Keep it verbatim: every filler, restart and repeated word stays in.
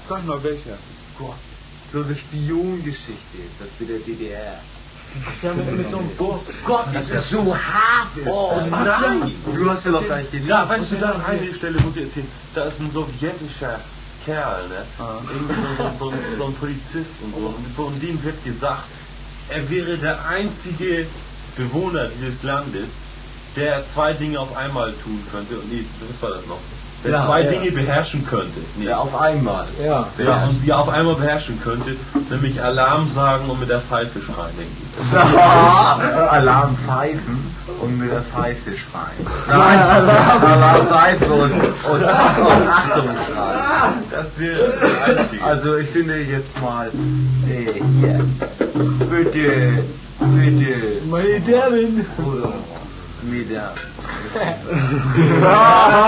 Sag mal welcher. Gott, so eine Spiongeschichte jetzt, das mit der D D R. Ja, mit, mit so einem Bus. Gott, das ist so hart. Oh nein! Du hast ja noch gar nicht gelesen. Ja, weißt du, da ist eine Stelle, muss ich erzählen, da ist ein sowjetischer Kerl, ne? Ah. Irgendwie so, so, so, so ein Polizist und so. Und von dem wird gesagt, er wäre der einzige Bewohner dieses Landes, der zwei Dinge auf einmal tun könnte. Und nee, was war das noch? Der ja, zwei ja. Dinge beherrschen könnte. Nee. Ja, auf einmal. Ja. ja, und die auf einmal beherrschen könnte, nämlich Alarm sagen und mit der Pfeife schreien. Alarm pfeifen und mit der Pfeife schreien. Nein, Alarm, Alarm pfeifen und, und, und Achtung schreien. Das wäre das Einzige. Also ich finde jetzt mal, äh, hier, bitte, bitte. Meine Damen. Oder, mit der